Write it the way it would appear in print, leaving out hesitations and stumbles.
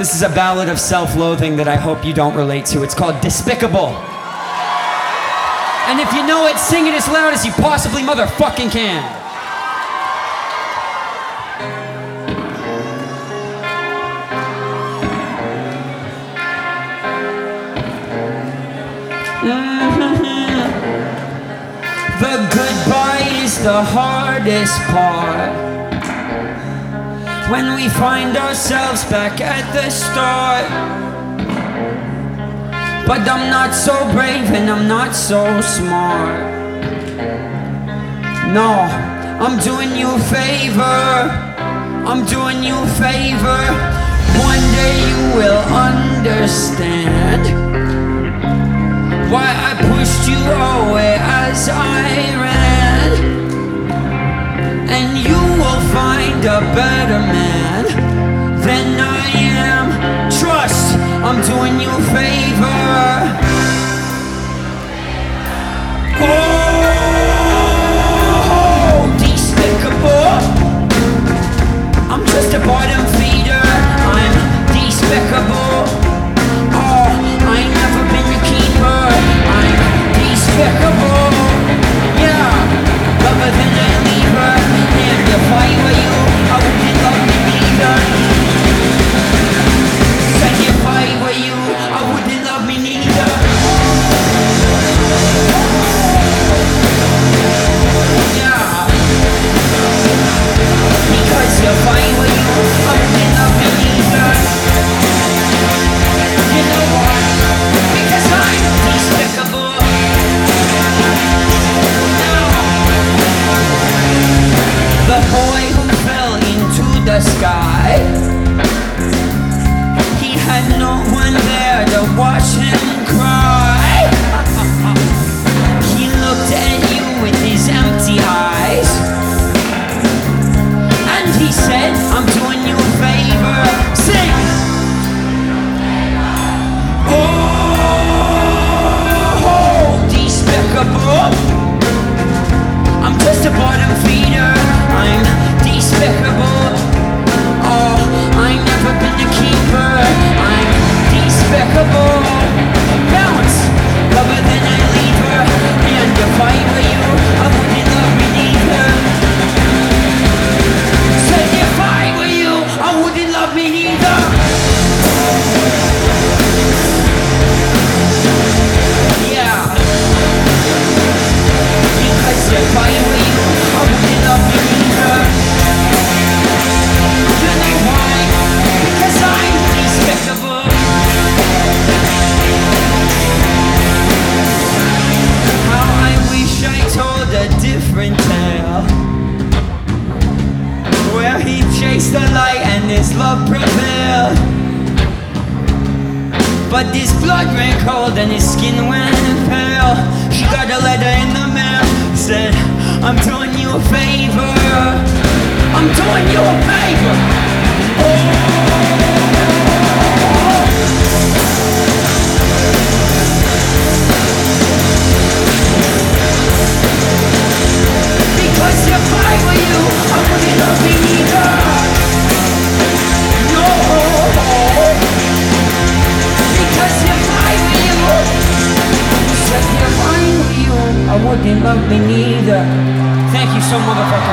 This is a ballad of self-loathing that I hope you don't relate to. It's called Despicable. And if you know it, sing it as loud as you possibly motherfucking can. The goodbye is the hardest part. When we find ourselves back at the start. But I'm not so brave and I'm not so smart. No, I'm doing you a favor. I'm doing you a favor. One day you will understand why I pushed you away as I ran. And you will find a better man than I am. Trust, I'm doing you a favor. Oh, despicable. I'm just a bottom feeder. I'm despicable. Oh, I ain't never been your keeper. I'm despicable. Yeah, lover than I leave her. And if I were you, I wouldn't love me neither. Said if I were you, I wouldn't love me neither. Yeah, because if I were you, I wouldn't love me neither. You know why? Because I'm despicable. The boy who fell into the sky, he had no one there to watch him cry. He looked at you with his empty eyes, and he said, I'm doing you a favor. Sing! Oh, despicable. I'm just a bottom feeder. I'm despicable. Oh, I ain't never been a keeper. I'm despicable. Bounce, lover than I leave her. And if I were you, I wouldn't love me neither. Said if I were you, I wouldn't love me neither. Yeah. Because if I were you, I wouldn't love me neither. You know why? Because I'm despicable. How I wish I told a different tale, where he chased the light and his love prevailed. But his blood ran cold and his skin went pale. She got a letter in the mail, said, I'm doing you a favor. I'm doing you a favor. Oh. Because if I were you, I wouldn't love me neither. No. Because if I were you, said if I were you, I wouldn't love me neither. Thank you so motherfucking